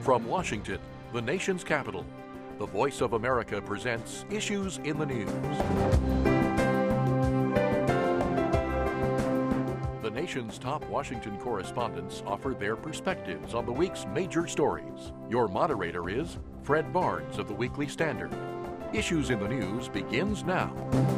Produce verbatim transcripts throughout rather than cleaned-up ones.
From Washington, the nation's capital, the Voice of America presents Issues in the News. The nation's top Washington correspondents offer their perspectives on the week's major stories. Your moderator is Fred Barnes of the Weekly Standard. Issues in the News begins now.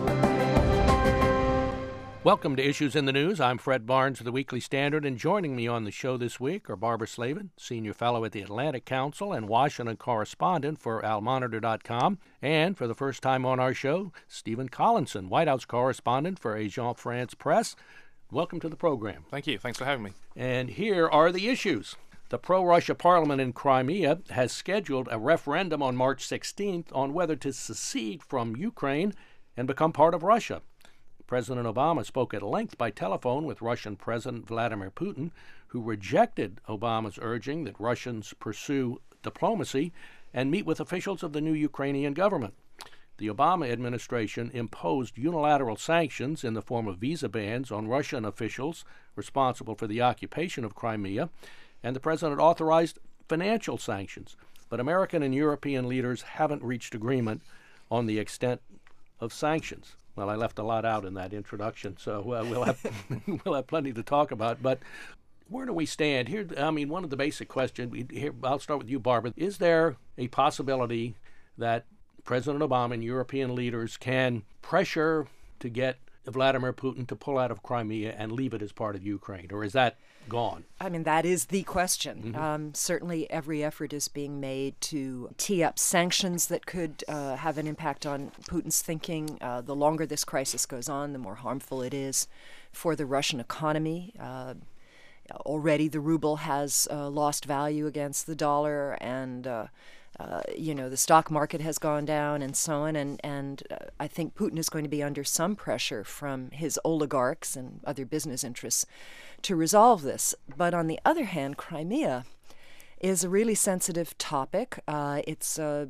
Welcome to Issues in the News. I'm Fred Barnes of the Weekly Standard, and joining me on the show this week are Barbara Slavin, Senior Fellow at the Atlantic Council and Washington correspondent for Al Monitor dot com, and for the first time on our show, Stephen Collinson, White House correspondent for Agence France Presse. Welcome to the program. Thank you. Thanks for having me. And here are the issues. The pro-Russia parliament in Crimea has scheduled a referendum on March sixteenth on whether to secede from Ukraine and become part of Russia. President Obama spoke at length by telephone with Russian President Vladimir Putin, who rejected Obama's urging that Russians pursue diplomacy and meet with officials of the new Ukrainian government. The Obama administration imposed unilateral sanctions in the form of visa bans on Russian officials responsible for the occupation of Crimea, and the president authorized financial sanctions. But American and European leaders haven't reached agreement on the extent of sanctions. Well, I left a lot out in that introduction, so uh, we'll have we'll have plenty to talk about. But where do we stand here? I mean, one of the basic questions. We, here, I'll start with you, Barbara. Is there a possibility that President Obama and European leaders can pressure to get Vladimir Putin to pull out of Crimea and leave it as part of Ukraine, or is that gone? I mean, that is the question. Mm-hmm. Um, certainly every effort is being made to tee up sanctions that could uh, have an impact on Putin's thinking. Uh, the longer this crisis goes on, the more harmful it is for the Russian economy. Uh, already the ruble has uh, lost value against the dollar, and uh, Uh, you know, the stock market has gone down and so on, and, and uh, I think Putin is going to be under some pressure from his oligarchs and other business interests to resolve this. But on the other hand, Crimea is a really sensitive topic. Uh, it's, uh,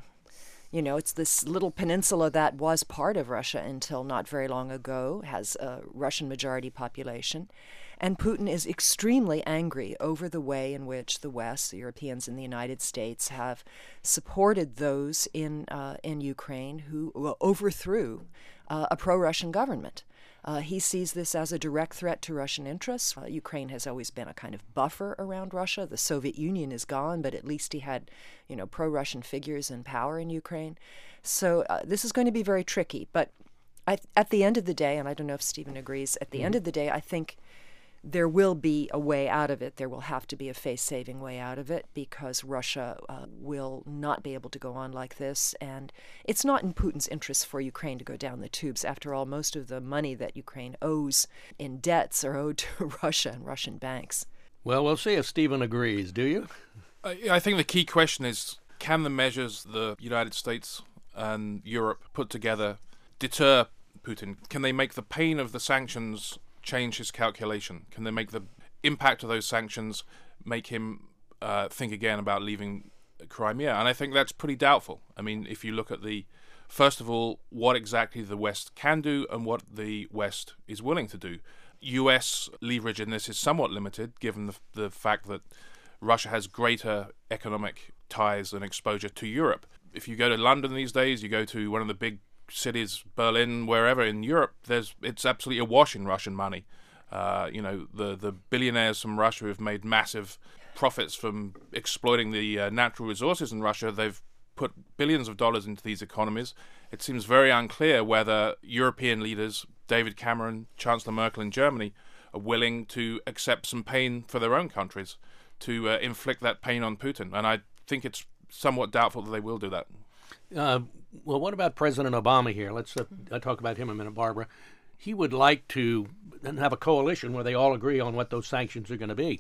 you know, it's this little peninsula that was part of Russia until not very long ago, has a Russian majority population. And Putin is extremely angry over the way in which the West, the Europeans and the United States, have supported those in uh, in Ukraine who well, overthrew uh, a pro-Russian government. Uh, he sees this as a direct threat to Russian interests. Uh, Ukraine has always been a kind of buffer around Russia. The Soviet Union is gone, but at least he had, you know, pro-Russian figures in power in Ukraine. So uh, this is going to be very tricky. But I, at the end of the day, and I don't know if Stephen agrees, at the mm-hmm. end of the day, I think there will be a way out of it. There will have to be a face-saving way out of it, because Russia uh, will not be able to go on like this. And it's not in Putin's interest for Ukraine to go down the tubes. After all, most of the money that Ukraine owes in debts are owed to Russia and Russian banks. Well, we'll see if Stephen agrees. Do you? I, I think the key question is, can the measures the United States and Europe put together deter Putin? Can they make the pain of the sanctions change his calculation? Can they make the impact of those sanctions make him uh, think again about leaving Crimea? And I think that's pretty doubtful. I mean, if you look at the, first of all, what exactly the West can do and what the West is willing to do. U S leverage in this is somewhat limited, given the, the fact that Russia has greater economic ties and exposure to Europe. If you go to London these days, you go to one of the big cities, Berlin, wherever in Europe, there's it's absolutely awash in Russian money. Uh, you know, the the billionaires from Russia have made massive profits from exploiting the uh, natural resources in Russia. They've put billions of dollars into these economies. It seems very unclear whether European leaders, David Cameron, Chancellor Merkel in Germany, are willing to accept some pain for their own countries, to uh, inflict that pain on Putin. And I think it's somewhat doubtful that they will do that. Uh, well, what about President Obama here? Let's uh, talk about him a minute, Barbara. He would like to have a coalition where they all agree on what those sanctions are going to be.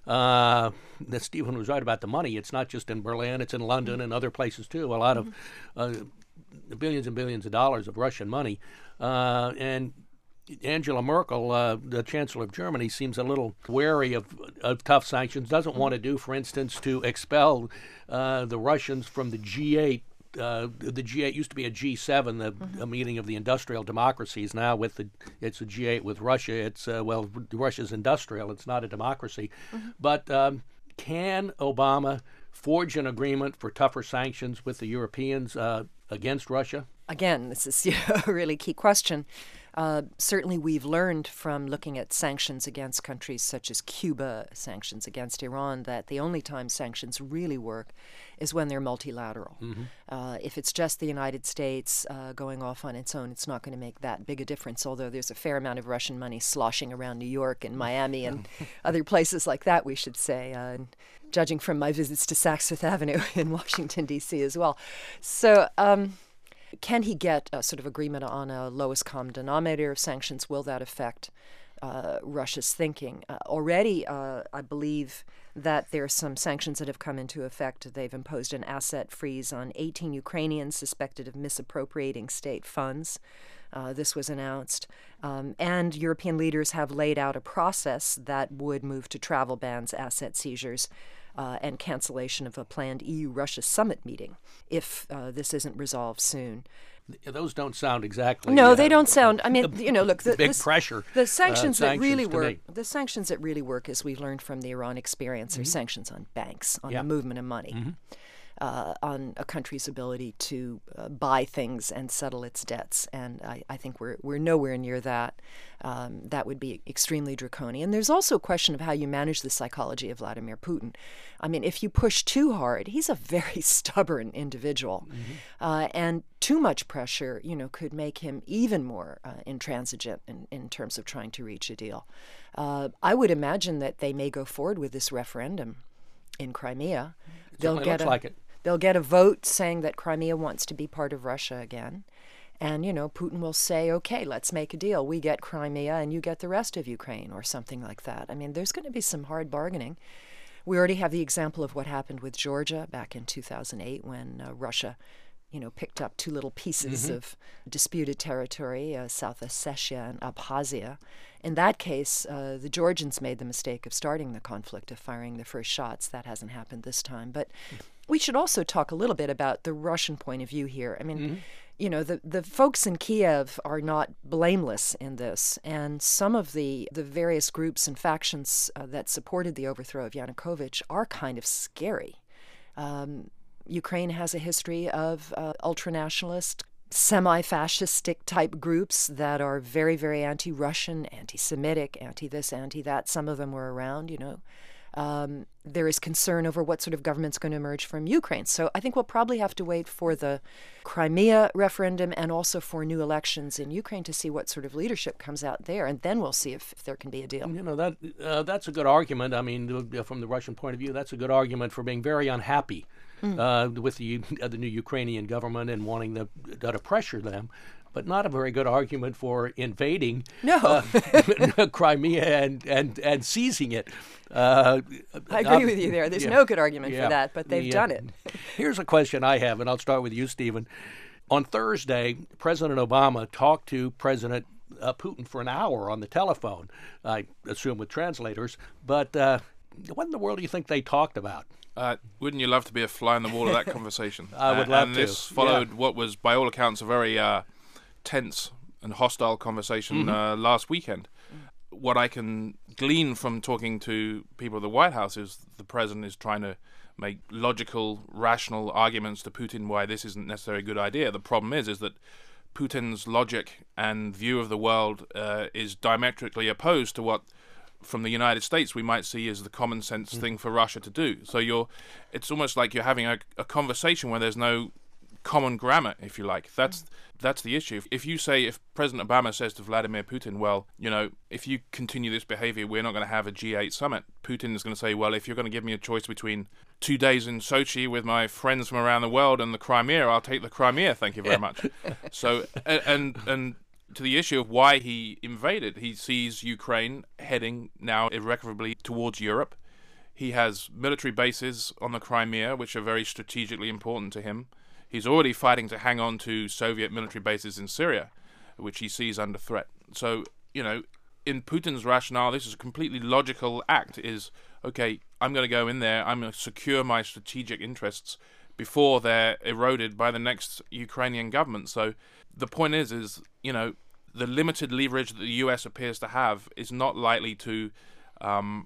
Uh, Stephen was right about the money. It's not just in Berlin, it's in London and other places too. A lot of uh, billions and billions of dollars of Russian money. Uh, and Angela Merkel, uh, the Chancellor of Germany, seems a little wary of, of tough sanctions, doesn't want to do, for instance, to expel uh, the Russians from the G eight. Uh, the G eight used to be a G seven, the mm-hmm. a meeting of the industrial democracies. Now with the it's a G eight with Russia. It's uh, well, Russia's industrial. It's not a democracy. Mm-hmm. But um, can Obama forge an agreement for tougher sanctions with the Europeans uh, against Russia? Again, this is a really key question. Uh, certainly we've learned from looking at sanctions against countries such as Cuba, sanctions against Iran, that the only time sanctions really work is when they're multilateral. Mm-hmm. Uh, if it's just the United States uh, going off on its own, it's not going to make that big a difference, although there's a fair amount of Russian money sloshing around New York and Miami and other places like that, we should say, uh, and judging from my visits to Saks Fifth Avenue in Washington, D C as well. So, um, can he get a sort of agreement on a lowest common denominator of sanctions? Will that affect uh, Russia's thinking? Uh, already, uh, I believe that there are some sanctions that have come into effect. They've imposed an asset freeze on eighteen Ukrainians suspected of misappropriating state funds. Uh, this was announced. Um, and European leaders have laid out a process that would move to travel bans, asset seizures, Uh, and cancellation of a planned E U-Russia summit meeting if uh, this isn't resolved soon. Those don't sound exactly. No, uh, they don't sound. I mean, you know, look, the, big the, pressure. The sanctions uh, that really to work. me. The sanctions that really work, as we learned from the Iran experience, mm-hmm. are sanctions on banks, on yeah. the movement of money. Mm-hmm. Uh, on a country's ability to uh, buy things and settle its debts, and I, I think we're we're nowhere near that. Um, that would be extremely draconian. There's also a question of how you manage the psychology of Vladimir Putin. I mean, if you push too hard, he's a very stubborn individual, mm-hmm. uh, and too much pressure, you know, could make him even more uh, intransigent in, in terms of trying to reach a deal. Uh, I would imagine that they may go forward with this referendum in Crimea. It They'll get looks a, like it. They'll get a vote saying that Crimea wants to be part of Russia again. And, you know, Putin will say, okay, let's make a deal. We get Crimea and you get the rest of Ukraine or something like that. I mean, there's going to be some hard bargaining. We already have the example of what happened with Georgia back in two thousand eight when uh, Russia, you know, picked up two little pieces mm-hmm. of disputed territory, uh, South Ossetia and Abkhazia. In that case, uh, the Georgians made the mistake of starting the conflict, of firing the first shots. That hasn't happened this time. But we should also talk a little bit about the Russian point of view here. I mean, mm-hmm. you know, the, the folks in Kiev are not blameless in this. And some of the, the various groups and factions uh, that supported the overthrow of Yanukovych are kind of scary. Um, Ukraine has a history of uh, ultranationalist, semi-fascistic type groups that are very, very anti-Russian, anti-Semitic, anti-this, anti-that. Some of them were around, you know. Um, there is concern over what sort of government's going to emerge from Ukraine. So I think we'll probably have to wait for the Crimea referendum and also for new elections in Ukraine to see what sort of leadership comes out there, and then we'll see if, if there can be a deal. You know, that uh, that's a good argument. I mean, from the Russian point of view, that's a good argument for being very unhappy mm. uh, with the, uh, the new Ukrainian government and wanting to, uh, to pressure them. But not a very good argument for invading no. uh, Crimea and, and, and seizing it. Uh, I agree um, with you there. There's yeah, no good argument yeah, for that, but they've the, done uh, it. Here's a question I have, and I'll start with you, Stephen. On Thursday, President Obama talked to President uh, Putin for an hour on the telephone, I assume with translators. But uh, what in the world do you think they talked about? Uh, wouldn't you love to be a fly on the wall of that conversation? I would uh, love and to. And this followed yeah. what was, by all accounts, a very uh, tense and hostile conversation mm-hmm. uh, last weekend. What I can glean from talking to people at the White House is the president is trying to make logical, rational arguments to Putin why this isn't necessarily a good idea. The problem is, is that Putin's logic and view of the world uh, is diametrically opposed to what, from the United States, we might see as the common sense mm. thing for Russia to do. So you're, it's almost like you're having a, a conversation where there's no common grammar, if you like. That's that's the issue. If you say, if President Obama says to Vladimir Putin, well, you know, if you continue this behavior, we're not going to have a G eight summit. Putin is going to say, well, if you're going to give me a choice between two days in Sochi with my friends from around the world and the Crimea, I'll take the Crimea, thank you very much. So, and and to the issue of why he invaded, he sees Ukraine heading now irrecoverably towards Europe. He has military bases on the Crimea, which are very strategically important to him. He's already fighting to hang on to Soviet military bases in Syria, which he sees under threat. So, you know, in Putin's rationale, this is a completely logical act, is, okay, I'm going to go in there, I'm going to secure my strategic interests before they're eroded by the next Ukrainian government. So the point is, is, you know, the limited leverage that the U S appears to have is not likely to um,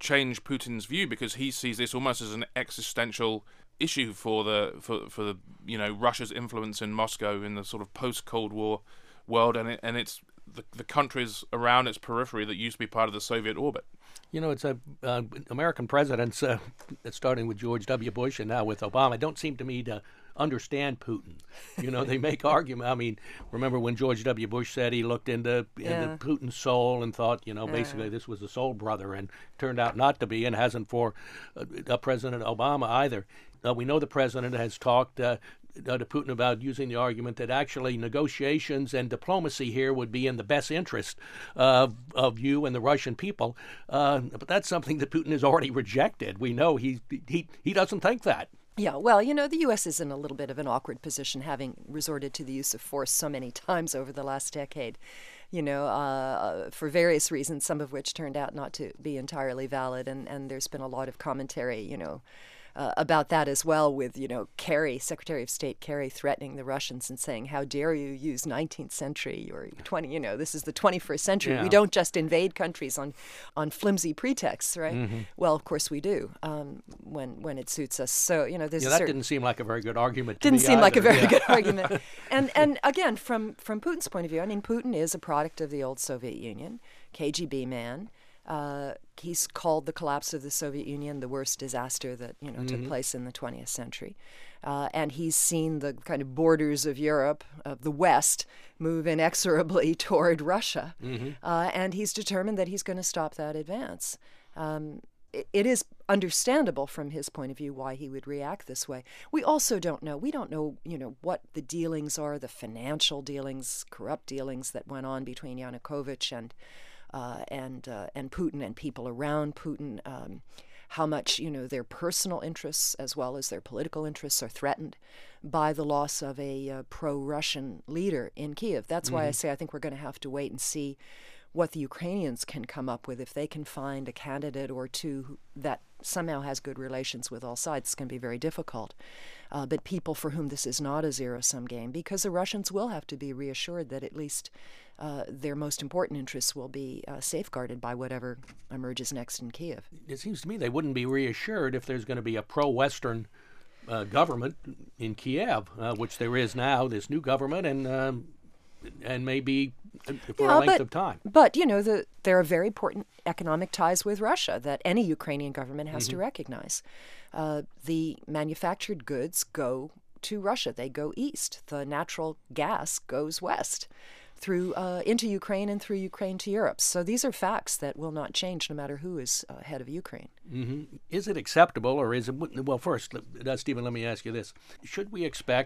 change Putin's view, because he sees this almost as an existential issue for the for for the you know Russia's influence in Moscow in the sort of post-Cold War world, and it, and it's the the countries around its periphery that used to be part of the Soviet orbit. You know, it's a uh, American presidents, uh, starting with George W. Bush and now with Obama, don't seem to me to understand Putin. You know, they make argument. I mean, remember when George W. Bush said he looked into, yeah. into Putin's soul and thought, you know, yeah. basically this was a soul brother, and turned out not to be, and hasn't for uh, uh, President Obama either. Uh, we know the president has talked uh, uh, to Putin about using the argument that actually negotiations and diplomacy here would be in the best interest of, of you and the Russian people. Uh, but that's something that Putin has already rejected. We know he he he doesn't think that. Yeah, well, you know, the U S is in a little bit of an awkward position, having resorted to the use of force so many times over the last decade, you know, uh, for various reasons, some of which turned out not to be entirely valid. And, and there's been a lot of commentary, you know, Uh, about that as well, with, you know, Kerry, Secretary of State Kerry, threatening the Russians and saying, how dare you use nineteenth century or twenty, you know, this is the twenty-first century. Yeah. We don't just invade countries on, on flimsy pretexts, right? Mm-hmm. Well, of course we do, um, when when it suits us. So, you know, there's yeah, a that certain... didn't seem like a very good argument to Didn't me seem either. like a very yeah. good argument. And, and again, from, from Putin's point of view, I mean, Putin is a product of the old Soviet Union, K G B man. Uh, he's called the collapse of the Soviet Union the worst disaster that, you know, mm-hmm. took place in the twentieth century. Uh, and he's seen the kind of borders of Europe, of the West, move inexorably toward Russia. Mm-hmm. Uh, and he's determined that he's going to stop that advance. Um, it, it is understandable from his point of view why he would react this way. We also don't know. We don't know, you know, what the dealings are, the financial dealings, corrupt dealings that went on between Yanukovych and Uh, and uh, and Putin and people around Putin, um, how much, you know, their personal interests as well as their political interests are threatened by the loss of a uh, pro-Russian leader in Kiev. That's mm-hmm. why I say I think we're going to have to wait and see what the Ukrainians can come up with. If they can find a candidate or two that somehow has good relations with all sides, it's going to be very difficult. Uh, but people for whom this is not a zero-sum game, because the Russians will have to be reassured that at least uh, their most important interests will be uh, safeguarded by whatever emerges next in Kiev. It seems to me they wouldn't be reassured if there's going to be a pro-Western uh, government in Kiev, uh, which there is now, this new government, and um, and maybe for yeah, a length but, of time. But, you know, the, there are very important economic ties with Russia that any Ukrainian government has mm-hmm. to recognize. Uh, the manufactured goods go to Russia. They go east. The natural gas goes west through uh, into Ukraine and through Ukraine to Europe. So these are facts that will not change no matter who is uh, head of Ukraine. Mm-hmm. Is it acceptable, or is it... Well, first, uh, Stephen, let me ask you this. Should we expect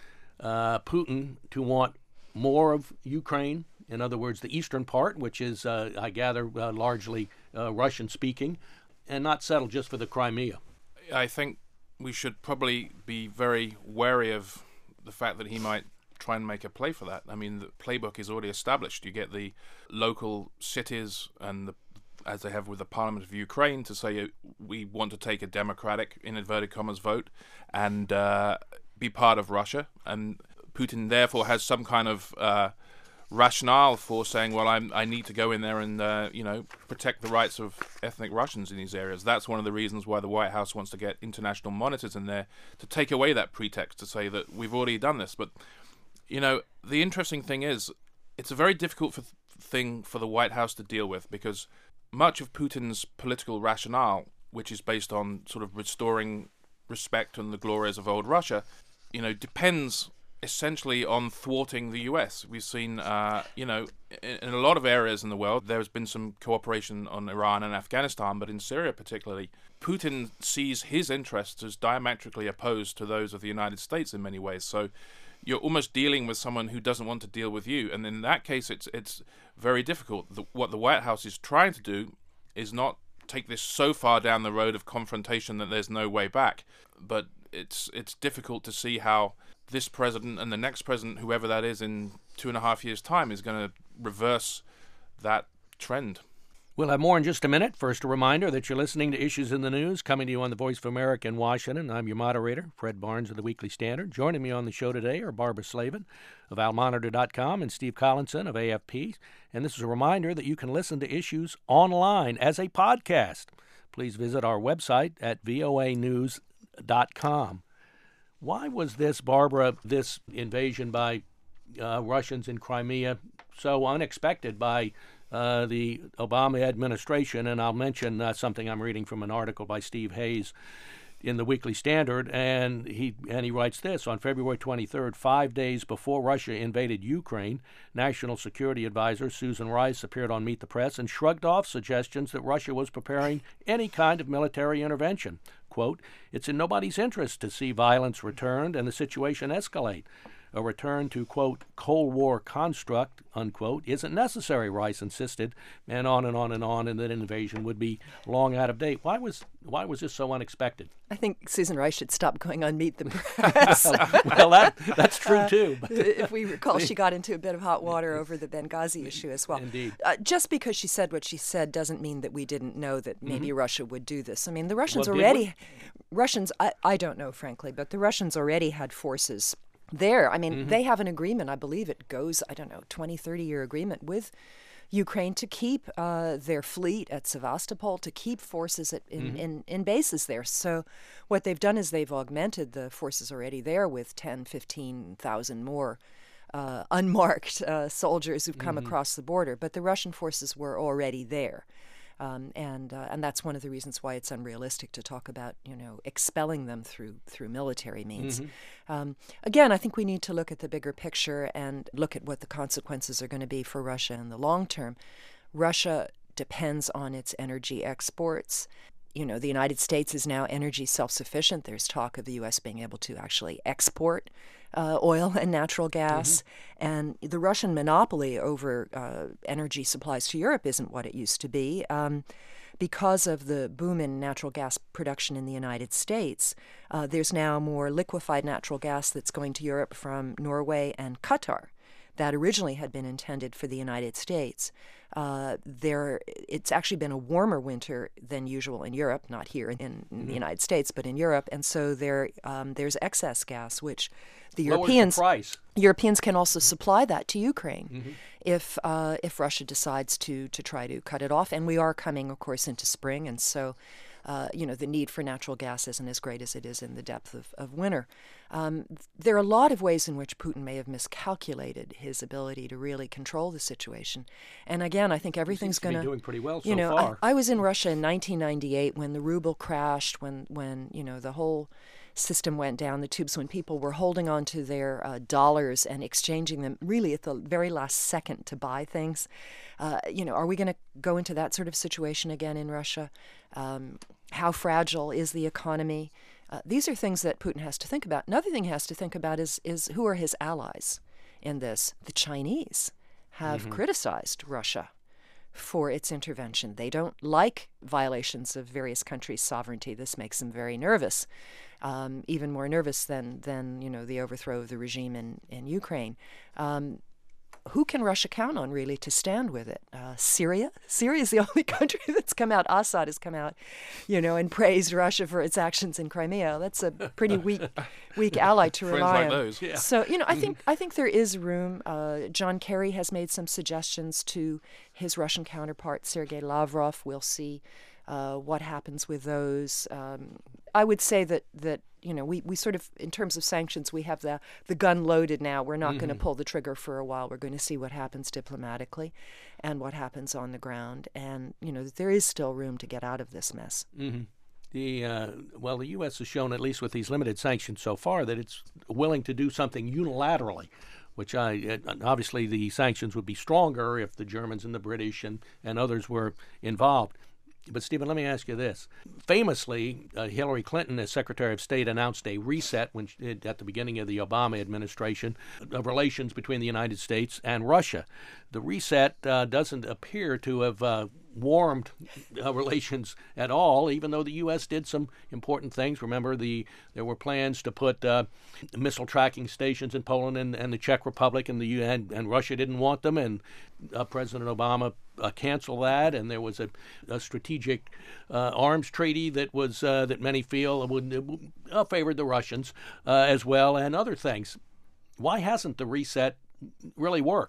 uh, Putin to want more of Ukraine, in other words, the eastern part, which is, uh, I gather, uh, largely uh, Russian-speaking, and not settle just for the Crimea? I think we should probably be very wary of the fact that he might try and make a play for that. I mean, the playbook is already established. You get the local cities, and the, as they have with the Parliament of Ukraine, to say uh, we want to take a democratic, in inverted commas, vote and uh, be part of Russia. And Putin therefore has some kind of uh, rationale for saying, well, I'm, I need to go in there and, uh, you know, protect the rights of ethnic Russians in these areas. That's one of the reasons why the White House wants to get international monitors in there to take away that pretext to say that we've already done this. But, you know, the interesting thing is it's a very difficult for, thing for the White House to deal with, because much of Putin's political rationale, which is based on sort of restoring respect and the glories of old Russia, you know, depends essentially on thwarting the U S. We've seen, uh, you know, in, in a lot of areas in the world, there has been some cooperation on Iran and Afghanistan, but in Syria particularly, Putin sees his interests as diametrically opposed to those of the United States in many ways. So you're almost dealing with someone who doesn't want to deal with you. And in that case, it's it's very difficult. The, what the White House is trying to do is not take this so far down the road of confrontation that there's no way back. But it's it's difficult to see how this president and the next president, whoever that is, in two and a half years' time, is going to reverse that trend. We'll have more in just a minute. First, a reminder that you're listening to Issues in the News, coming to you on the Voice of America in Washington. I'm your moderator, Fred Barnes of the Weekly Standard. Joining me on the show today are Barbara Slavin of Al Monitor dot com and Steve Collinson of A F P. And this is a reminder that you can listen to Issues online as a podcast. please visit our website at v o a news dot com. Why was this, Barbara, this invasion by uh, Russians in Crimea so unexpected by uh, the Obama administration? And I'll mention uh, something I'm reading from an article by Steve Hayes in the Weekly Standard, and he and he writes this: on February twenty-third, five days before Russia invaded Ukraine, National Security Advisor Susan Rice appeared on Meet the Press and shrugged off suggestions that Russia was preparing any kind of military intervention. Quote, "It's in nobody's interest to see violence returned and the situation escalate. A return to, quote, Cold War construct, unquote, isn't necessary," Rice insisted, and on and on and on, and that invasion would be long out of date. Why was why was this so unexpected? I think Susan Rice should stop going on Meet the Press. Well, that, that's true, uh, too. If we recall, she got into a bit of hot water over the Benghazi issue as well. Indeed. Uh, just because she said what she said doesn't mean that we didn't know that maybe mm-hmm. Russia would do this. I mean, the Russians well, already, Russians, I, I don't know, frankly, but the Russians already had forces there. I mean, mm-hmm. they have an agreement, I believe it goes, I don't know, twenty, thirty-year agreement with Ukraine to keep uh, their fleet at Sevastopol, to keep forces at, in, mm-hmm. in, in bases there. So what they've done is they've augmented the forces already there with ten, fifteen thousand more uh, unmarked uh, soldiers who've come mm-hmm. across the border. But the Russian forces were already there. Um, and uh, and that's one of the reasons why it's unrealistic to talk about, you know, expelling them through through military means. Mm-hmm. Um, again, I think we need to look at the bigger picture and look at what the consequences are going to be for Russia in the long term. Russia depends on its energy exports. You know, the United States is now energy self-sufficient. There's talk of the U S being able to actually export uh, oil and natural gas. Mm-hmm. And the Russian monopoly over uh, energy supplies to Europe isn't what it used to be. Um, because of the boom in natural gas production in the United States, uh, there's now more liquefied natural gas that's going to Europe from Norway and Qatar. That originally had been intended for the United States. Uh, there, it's actually been a warmer winter than usual in Europe, not here in, in mm-hmm. the United States, but in Europe, and so there, um, there's excess gas, which the Lowers Europeans the price. Europeans can also supply that to Ukraine mm-hmm. if uh, if Russia decides to to try to cut it off. And we are coming, of course, into spring, and so. Uh, you know, the need for natural gas isn't as great as it is in the depth of, of winter. Um, there are a lot of ways in which Putin may have miscalculated his ability to really control the situation. And again, I think everything's going to be doing pretty well so you know, far. I, I was in Russia in nineteen ninety-eight when the ruble crashed, when when you know the whole system went down the tubes, when people were holding on to their uh, dollars and exchanging them really at the very last second to buy things. Uh, you know, are we going to go into that sort of situation again in Russia? Um, how fragile is the economy? Uh, these are things that Putin has to think about. Another thing he has to think about is is who are his allies in this? The Chinese have mm-hmm. criticized Russia for its intervention. They don't like violations of various countries' sovereignty. This makes them very nervous, um, even more nervous than than you know the overthrow of the regime in in Ukraine. Um, Who can Russia count on, really, to stand with it? Uh, Syria? Syria is the only country that's come out. Assad has come out, you know, and praised Russia for its actions in Crimea. That's a pretty weak, weak ally to Friends rely like on. Those. Yeah. So, you know, I think I think there is room. Uh, John Kerry has made some suggestions to his Russian counterpart, Sergei Lavrov. We'll see uh, what happens with those. Um, I would say that that. You know, we, we sort of, in terms of sanctions, we have the, the gun loaded now. We're not mm-hmm. going to pull the trigger for a while. We're going to see what happens diplomatically and what happens on the ground. And, you know, there is still room to get out of this mess. Mm-hmm. The uh, well, the U S has shown, at least with these limited sanctions so far, that it's willing to do something unilaterally, which I obviously the sanctions would be stronger if the Germans and the British and, and others were involved. But, Stephen, let me ask you this. Famously, uh, Hillary Clinton, as Secretary of State, announced a reset when she, at the beginning of the Obama administration of relations between the United States and Russia. The reset uh, doesn't appear to have uh, warmed uh, relations at all, even though the U S did some important things. Remember, the there were plans to put uh, missile tracking stations in Poland and, and the Czech Republic, and the U N, and Russia didn't want them, and uh, President Obama uh, canceled that. And there was a, a strategic uh, arms treaty that was uh, that many feel would uh, favored the Russians uh, as well, and other things. Why hasn't the reset really worked?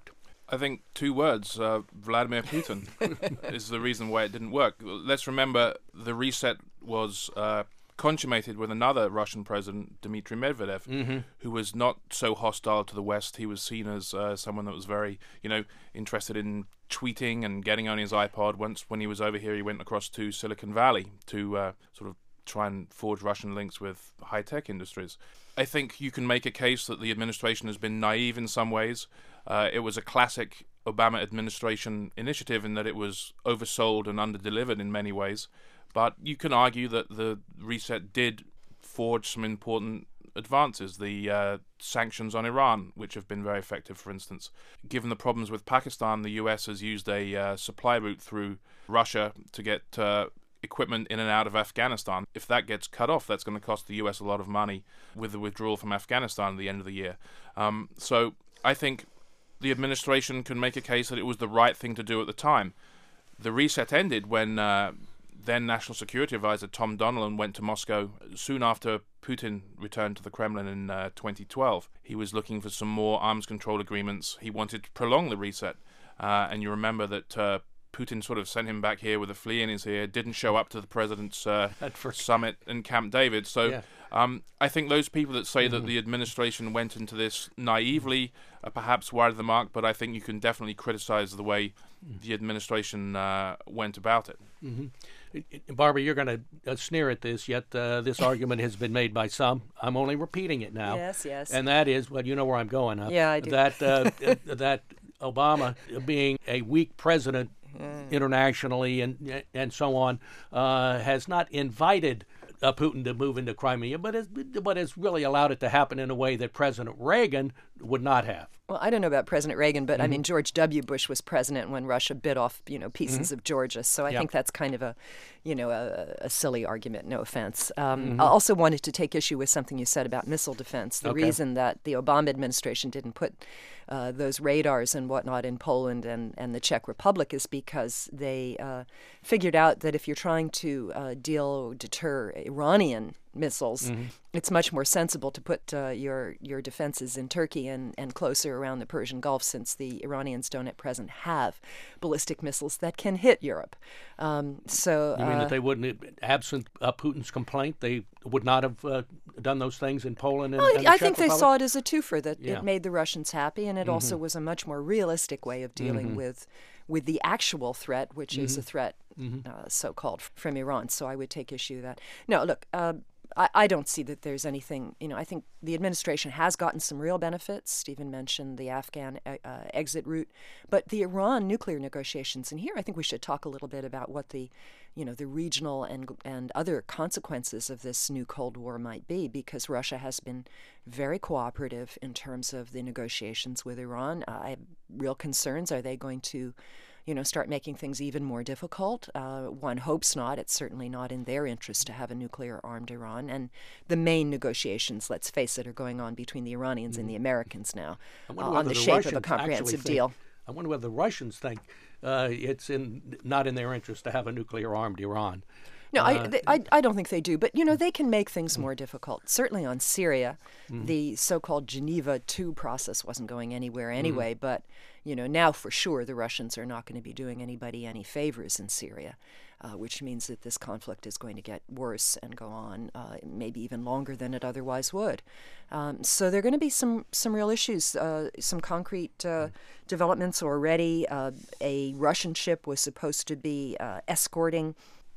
I think two words, uh, Vladimir Putin, is the reason why it didn't work. Let's remember the reset was uh, consummated with another Russian president, Dmitry Medvedev, mm-hmm. who was not so hostile to the West. He was seen as uh, someone that was very, you know, interested in tweeting and getting on his iPod. Once, when he was over here, he went across to Silicon Valley to uh, sort of try and forge Russian links with high-tech industries. I think you can make a case that the administration has been naive in some ways. Uh, it was a classic Obama administration initiative in that it was oversold and underdelivered in many ways. But you can argue that the reset did forge some important advances. The uh, sanctions on Iran, which have been very effective, for instance. Given the problems with Pakistan, the U S has used a uh, supply route through Russia to get uh, equipment in and out of Afghanistan. If that gets cut off, that's going to cost the U S a lot of money with the withdrawal from Afghanistan at the end of the year. Um, so I think the administration can make a case that it was the right thing to do at the time. The reset ended when uh, then National Security Advisor Tom Donilon went to Moscow soon after Putin returned to the Kremlin in uh, twenty twelve. He was looking for some more arms control agreements. He wanted to prolong the reset. Uh, and you remember that uh, Putin sort of sent him back here with a flea in his ear, didn't show up to the president's uh, summit in Camp David. So yeah. um, I think those people that say mm-hmm. that the administration went into this naively are perhaps wide of the mark, but I think you can definitely criticize the way the administration uh, went about it. Mm-hmm. Barbara, you're going to uh, sneer at this, yet uh, this argument has been made by some. I'm only repeating it now. Yes, yes. And that is, well, you know where I'm going. Huh? Yeah, I do. That, uh, that Obama, being a weak president mm. internationally and and so on, uh, has not invited uh, Putin to move into Crimea, but has, but has really allowed it to happen in a way that President Reagan would not have. Well, I don't know about President Reagan, but mm-hmm. I mean, George W. Bush was president when Russia bit off, you know, pieces mm-hmm. of Georgia. So I yep. think that's kind of a, you know, a, a silly argument. No offense. Um, mm-hmm. I also wanted to take issue with something you said about missile defense. The okay. reason that the Obama administration didn't put uh, those radars and whatnot in Poland and, and the Czech Republic is because they uh, figured out that if you're trying to uh, deal deter Iranian missiles, mm-hmm. it's much more sensible to put uh, your your defenses in Turkey and, and closer around the Persian Gulf, since the Iranians don't at present have ballistic missiles that can hit Europe. Um, so you mean uh, that they wouldn't, absent uh, Putin's complaint, they would not have uh, done those things in Poland and, well, and the I Czech think Republic? They saw it as a twofer, that yeah. it made the Russians happy, and it mm-hmm. also was a much more realistic way of dealing mm-hmm. with with the actual threat, which mm-hmm. is a threat, mm-hmm. uh, so-called, from Iran. So I would take issue with that. No, look, uh, I, I don't see that there's anything, you know, I think the administration has gotten some real benefits. Stephen mentioned the Afghan uh, exit route, but the Iran nuclear negotiations, and here I think we should talk a little bit about what the, you know, the regional and and other consequences of this new Cold War might be, because Russia has been very cooperative in terms of the negotiations with Iran. Uh, I have real concerns. Are they going to, you know, start making things even more difficult? Uh, one hopes not. It's certainly not in their interest to have a nuclear-armed Iran. And the main negotiations, let's face it, are going on between the Iranians mm-hmm. and the Americans now uh, on the, the shape Russians of a comprehensive think, deal. I wonder whether the Russians think uh, it's in not in their interest to have a nuclear-armed Iran. No, uh, I, they, I I don't think they do. But, you know, they can make things more difficult. Certainly on Syria, mm-hmm. the so-called Geneva two process wasn't going anywhere anyway. Mm-hmm. But, you know, now for sure the Russians are not going to be doing anybody any favors in Syria, uh, which means that this conflict is going to get worse and go on, uh, maybe even longer than it otherwise would. Um, so there are going to be some, some real issues, uh, some concrete uh, developments already. Uh, a Russian ship was supposed to be uh, escorting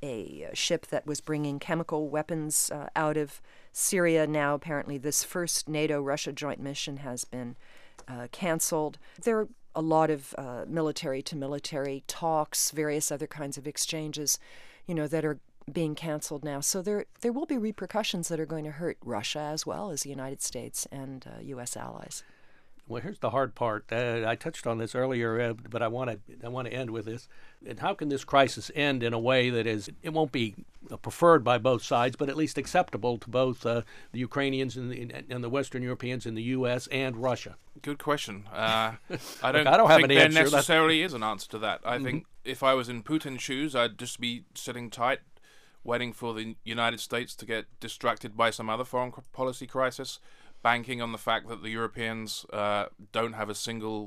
a ship that was bringing chemical weapons uh, out of Syria. Now, apparently, this first NATO-Russia joint mission has been uh, canceled. There are a lot of uh, military-to-military talks, various other kinds of exchanges, you know, that are being canceled now. So there there will be repercussions that are going to hurt Russia as well as the United States and uh, U S allies. Well, here's the hard part. Uh, I touched on this earlier, uh, but I want to I want to end with this. And how can this crisis end in a way that is, it won't be preferred by both sides, but at least acceptable to both uh, the Ukrainians and the, and the Western Europeans in the U S and Russia? Good question. Uh, I don't, Look, I don't have think an there answer. necessarily is an answer to that. I mm-hmm. think if I was in Putin's shoes, I'd just be sitting tight, waiting for the United States to get distracted by some other foreign policy crisis, banking on the fact that the Europeans uh, don't have a single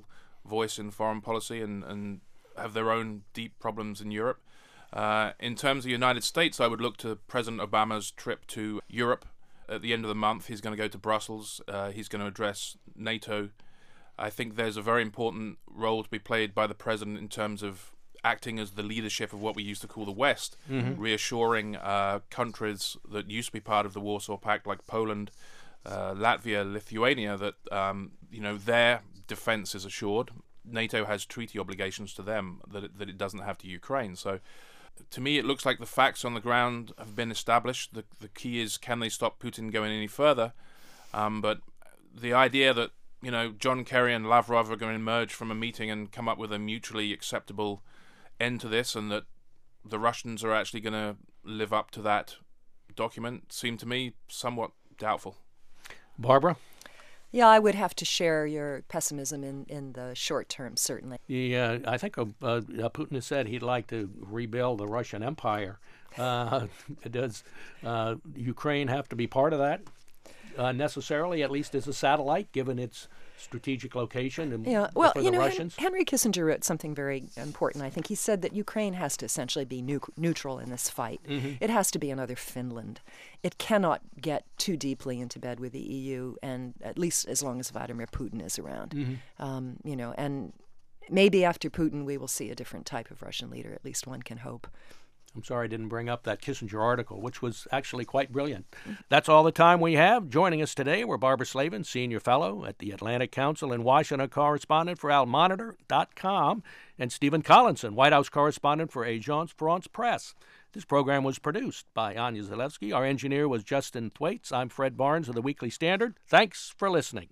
voice in foreign policy and, and have their own deep problems in Europe. Uh, in terms of the United States, I would look to President Obama's trip to Europe at the end of the month. He's going to go to Brussels. Uh, he's going to address NATO. I think there's a very important role to be played by the president in terms of acting as the leadership of what we used to call the West, mm-hmm. reassuring uh, countries that used to be part of the Warsaw Pact, like Poland, uh, Latvia, Lithuania, that um, you know their defense is assured. NATO has treaty obligations to them that it, that it doesn't have to Ukraine. So, to me, it looks like the facts on the ground have been established. The the key is, can they stop Putin going any further? Um, but the idea that you know John Kerry and Lavrov are going to emerge from a meeting and come up with a mutually acceptable end to this, and that the Russians are actually going to live up to that document, seem to me somewhat doubtful. Barbara? Yeah, I would have to share your pessimism in, in the short term, certainly. Yeah, I think uh, uh, Putin has said he'd like to rebuild the Russian Empire. Uh, does uh, Ukraine have to be part of that uh, necessarily, at least as a satellite, given its strategic location and yeah, well, for you the know, Russians? Henry Kissinger wrote something very important. I think he said that Ukraine has to essentially be nu- neutral in this fight. Mm-hmm. It has to be another Finland. It cannot get too deeply into bed with the E U, and at least as long as Vladimir Putin is around. Mm-hmm. Um, you know, and maybe after Putin, we will see a different type of Russian leader. At least one can hope. I'm sorry I didn't bring up that Kissinger article, which was actually quite brilliant. That's all the time we have. Joining us today were Barbara Slavin, Senior Fellow at the Atlantic Council and Washington correspondent for Al Monitor dot com, and Stephen Collinson, White House correspondent for Agence France Presse. This program was produced by Anya Zalewski. Our engineer was Justin Thwaites. I'm Fred Barnes of the Weekly Standard. Thanks for listening.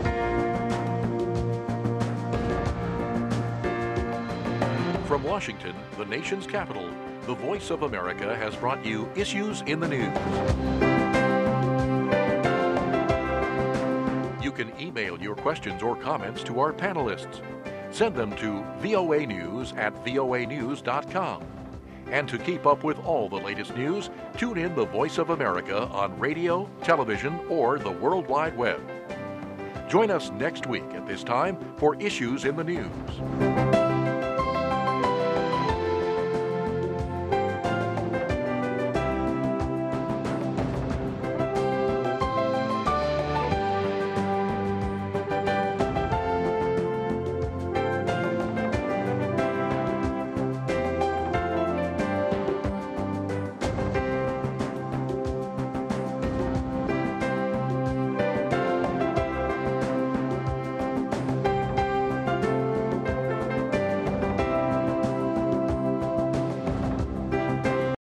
From Washington, the nation's capital, the Voice of America has brought you Issues in the News. You can email your questions or comments to our panelists. Send them to voa news at voa news dot com. And to keep up with all the latest news, tune in the Voice of America on radio, television, or the World Wide Web. Join us next week at this time for Issues in the News.